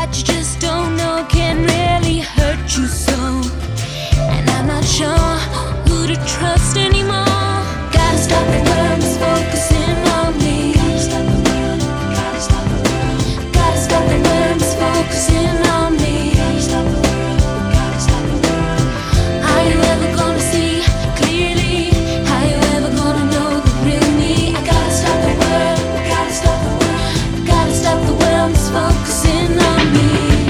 what you just don't know can really hurt you so. And I'm not sure who to trust anymore. Gotta stop the world that's focusing on me. Gotta stop the world. Gotta stop the world that's focusing on me. Are you ever gonna see clearly? Are you ever gonna know the real me? I gotta stop the world. Gotta stop the world. Gotta stop the world that's focusing on me.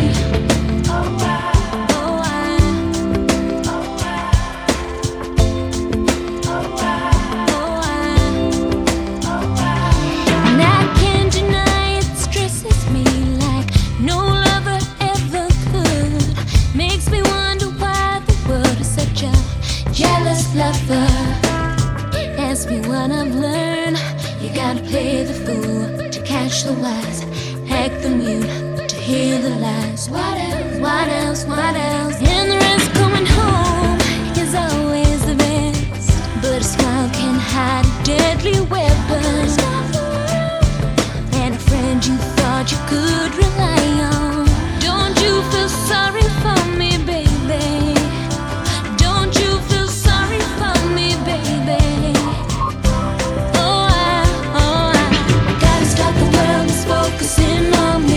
And I can't deny it stresses me like no lover ever could. Makes me wonder why the world is such a jealous lover. Ask me what I've learned. You gotta play the fool to catch the wise, act the mute to hear the lies. What else? What else? What else? And the rest coming home is always the best, but a smile can hide a deadly weapon. And a friend you thought you could rely on. Don't you feel sorry for me, baby? Don't you feel sorry for me, baby? Oh, I gotta stop the world that's focusing on me.